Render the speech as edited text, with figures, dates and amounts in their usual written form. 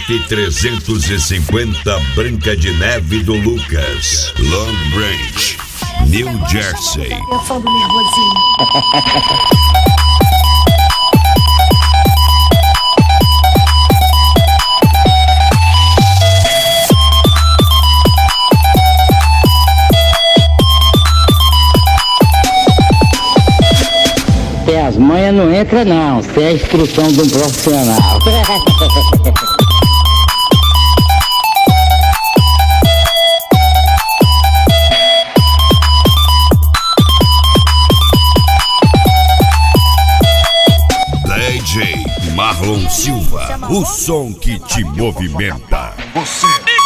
BR-350 Branca de Neve do Lucas, Long Branch, New Jersey. Atenção do nervosinho. As manhas não entra não, isso é a instrução de um profissional. DJ Marlon Silva, o som que te movimenta. Você